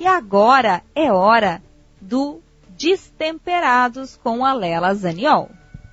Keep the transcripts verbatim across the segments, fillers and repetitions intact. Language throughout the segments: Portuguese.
E agora é hora do Destemperados com a Lela Zaniol.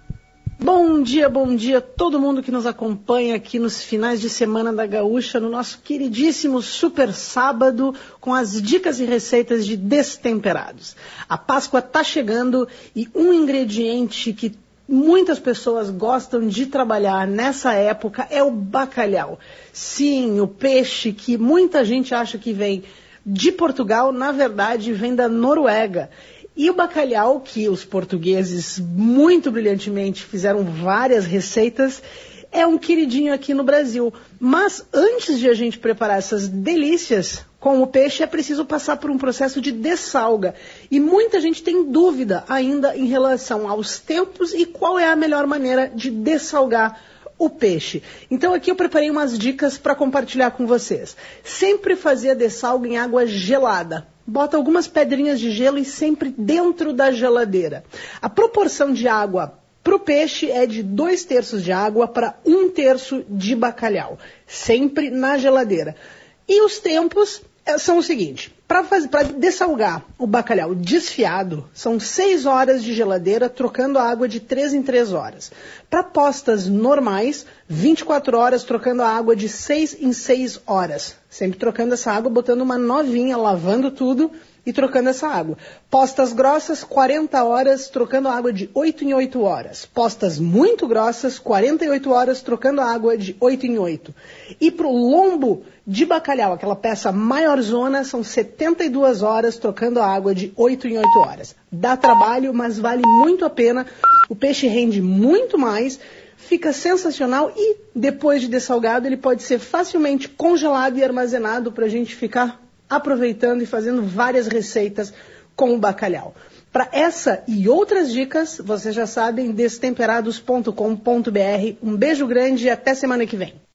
Bom dia, bom dia a todo mundo que nos acompanha aqui nos finais de semana da Gaúcha, no nosso queridíssimo Super Sábado, com as dicas e receitas de Destemperados. A Páscoa está chegando e um ingrediente que muitas pessoas gostam de trabalhar nessa época é o bacalhau. Sim, o peixe que muita gente acha que vem de Portugal, na verdade vem da Noruega. E o bacalhau, que os portugueses muito brilhantemente fizeram várias receitas, é um queridinho aqui no Brasil. Mas antes de a gente preparar essas delícias com o peixe, é preciso passar por um processo de dessalga. E muita gente tem dúvida ainda em relação aos tempos e qual é a melhor maneira de dessalgar o peixe. Então aqui eu preparei umas dicas para compartilhar com vocês. Sempre fazer a dessalga em água gelada. Bota algumas pedrinhas de gelo e sempre dentro da geladeira. A proporção de água para o peixe é de dois terços de água para um terço de bacalhau. Sempre na geladeira. E os tempos são o seguinte. Para dessalgar o bacalhau desfiado, são seis horas de geladeira, trocando a água de três em três horas. Para postas normais, vinte e quatro horas, trocando a água de seis em seis horas. Sempre trocando essa água, botando uma novinha, lavando tudo e trocando essa água. Postas grossas, quarenta horas, trocando a água de oito em oito horas. Postas muito grossas, quarenta e oito horas, trocando a água de oito em oito. E para o lombo de bacalhau, aquela peça maiorzona, são setenta e duas horas, trocando a água de oito em oito horas. Dá trabalho, mas vale muito a pena. O peixe rende muito mais, fica sensacional e depois de dessalgado ele pode ser facilmente congelado e armazenado para a gente ficar aproveitando e fazendo várias receitas com o bacalhau. Para essa e outras dicas, vocês já sabem, destemperados ponto com ponto br. Um beijo grande e até semana que vem.